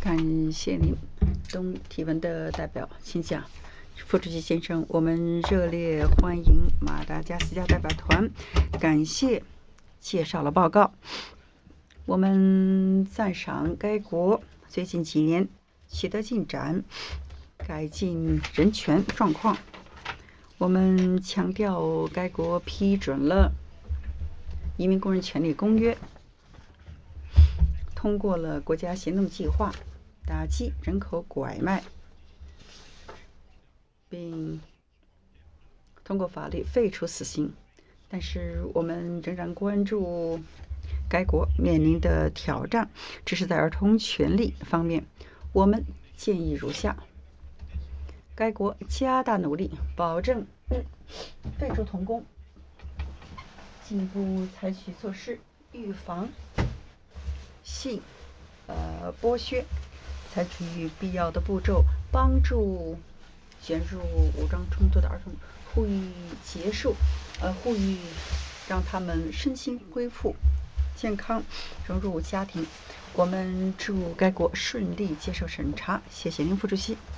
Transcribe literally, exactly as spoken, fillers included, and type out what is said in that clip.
感谢您，东提问的代表，请讲。副主席先生，我们热烈欢迎马达加斯加代表团，感谢介绍了报告。我们赞赏该国最近几年取得进展，改进人权状况。我们强调该国批准了移民工人权利公约，通过了国家行动计划，打击人口拐卖，并通过法律废除死刑。但是我们仍然关注该国面临的挑战，这是在儿童权利方面。我们建议如下：该国加大努力，保证废除童工，进一步采取措施预防性呃剥削，采取必要的步骤，帮助卷入武装冲突的儿童，呼吁结束，呃，呼吁让他们身心恢复健康，融入家庭。我们祝该国顺利接受审查。谢谢您，副主席。